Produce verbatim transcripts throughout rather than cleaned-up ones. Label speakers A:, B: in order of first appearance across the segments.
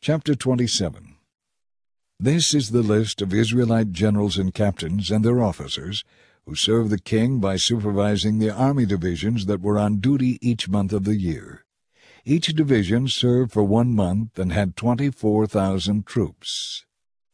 A: Chapter twenty-seven. This is the list of Israelite generals and captains and their officers who served the king by supervising the army divisions that were on duty each month of the year. Each division served for one month and had twenty-four thousand troops.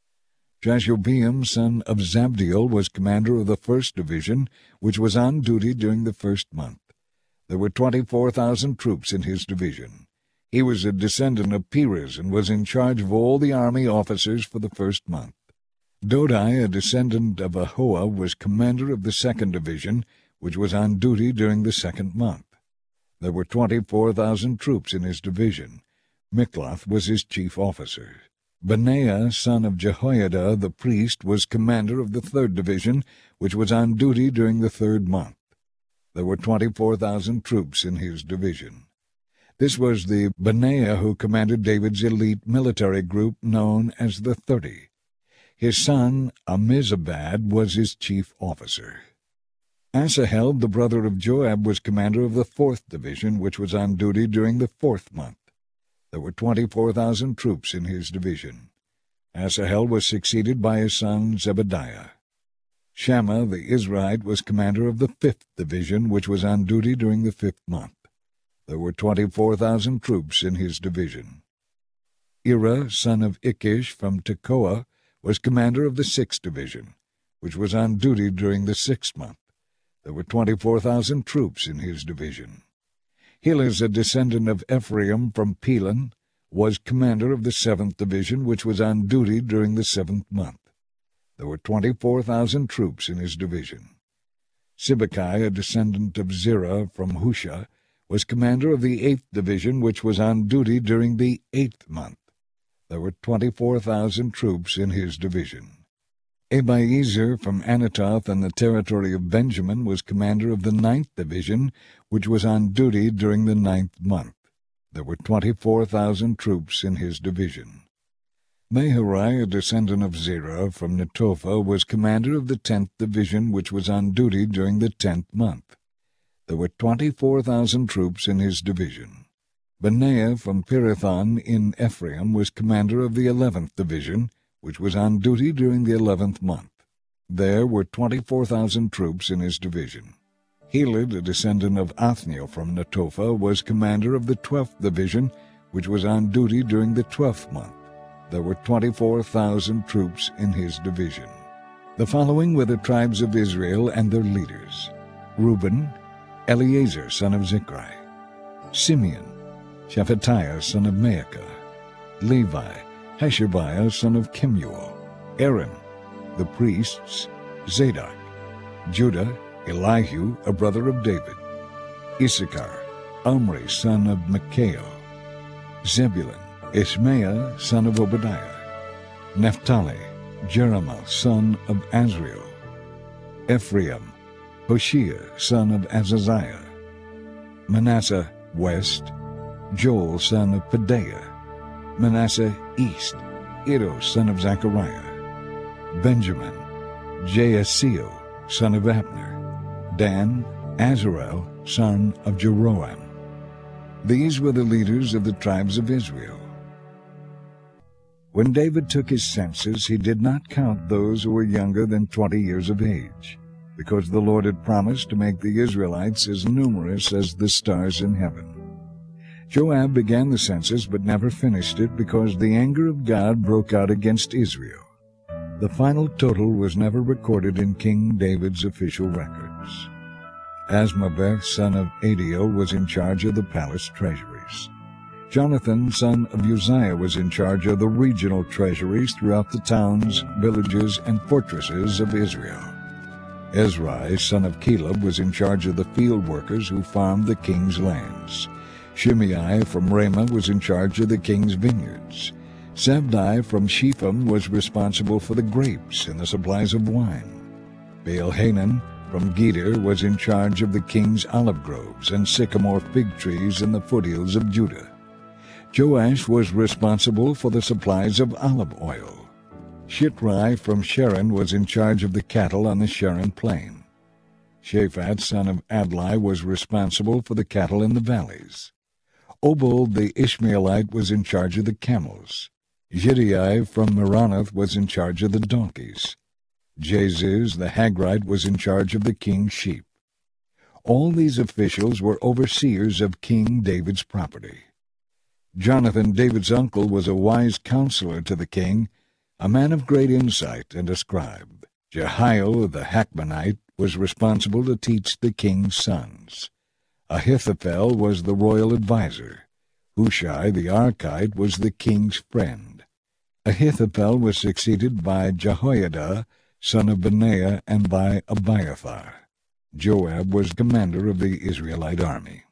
A: Jashobeam, son of Zabdiel, was commander of the first division, which was on duty during the first month. There were twenty-four thousand troops in his division. He was a descendant of Perez and was in charge of all the army officers for the first month. Dodai, a descendant of Ahoah, was commander of the second division, which was on duty during the second month. There were twenty-four thousand troops in his division. Mikloth was his chief officer. Benaiah, son of Jehoiada the priest, was commander of the third division, which was on duty during the third month. There were twenty-four thousand troops in his division. This was the Benaiah who commanded David's elite military group known as the Thirty. His son Ammizabad was his chief officer. Asahel, the brother of Joab, was commander of the fourth division, which was on duty during the fourth month. There were twenty-four thousand troops in his division. Asahel was succeeded by his son Zebediah. Shammah, the Israelite, was commander of the fifth division, which was on duty during the fifth month. There were twenty-four thousand troops in his division. Ira, son of Ikish from Tekoa, was commander of the sixth division, which was on duty during the sixth month. There were twenty-four thousand troops in his division. Helez, a descendant of Ephraim from Pelon, was commander of the seventh division, which was on duty during the seventh month. There were twenty-four thousand troops in his division. Sibbecai, a descendant of Zerah from Husha, was commander of the eighth division, which was on duty during the eighth month. There were twenty-four thousand troops in his division. Abiezer from Anatoth and the territory of Benjamin was commander of the ninth division, which was on duty during the ninth month. There were twenty-four thousand troops in his division. Meharai, a descendant of Zerah from Netophah, was commander of the tenth division, which was on duty during the tenth month. There were twenty-four thousand troops in his division. Benaiah from Pirathon in Ephraim was commander of the eleventh division, which was on duty during the eleventh month. There were twenty-four thousand troops in his division. Heled, a descendant of Othniel from Netophah, was commander of the twelfth division, which was on duty during the twelfth month. There were twenty-four thousand troops in his division. The following were the tribes of Israel and their leaders: Reuben, Eleazar, son of Zichri; Simeon, Shephatiah, son of Maacah; Levi, Hashabiah, son of Kemuel; Aaron, the priests; Zadok; Judah, Elihu, a brother of David; Issachar, Omri, son of Micaiah; Zebulun, Ishmaiah, son of Obadiah; Naphtali, Jeremoth, son of Azriel; Ephraim, Hoshea, son of Azaziah; Manasseh, west; Joel, son of Pedaiah; Manasseh, east; Iddo, son of Zechariah; Benjamin, Jaasiel, son of Abner; Dan, Azarel, son of Jeroham. These were the leaders of the tribes of Israel. When David took his census, he did not count those who were younger than twenty years of age, because the Lord had promised to make the Israelites as numerous as the stars in heaven. Joab began the census but never finished it because the anger of God broke out against Israel. The final total was never recorded in King David's official records. Asmaveth, son of Adiel, was in charge of the palace treasuries. Jonathan, son of Uzziah, was in charge of the regional treasuries throughout the towns, villages, and fortresses of Israel. Ezrai, son of Caleb, was in charge of the field workers who farmed the king's lands. Shimei from Ramah was in charge of the king's vineyards. Zabdi from Shepham was responsible for the grapes and the supplies of wine. Baal-Hanan from Geder was in charge of the king's olive groves and sycamore fig trees in the foothills of Judah. Joash was responsible for the supplies of olive oil. Shitrai from Sharon was in charge of the cattle on the Sharon plain. Shaphat, son of Adlai, was responsible for the cattle in the valleys. Obal the Ishmaelite was in charge of the camels. Giddai from Meronoth was in charge of the donkeys. Jaziz the Hagrite was in charge of the king's sheep. All these officials were overseers of King David's property. Jonathan, David's uncle, was a wise counselor to the king, a man of great insight and a scribe. Jehiel the Hachmonite was responsible to teach the king's sons. Ahithophel was the royal adviser. Hushai the Archite was the king's friend. Ahithophel was succeeded by Jehoiada, son of Benaiah, and by Abiathar. Joab was commander of the Israelite army.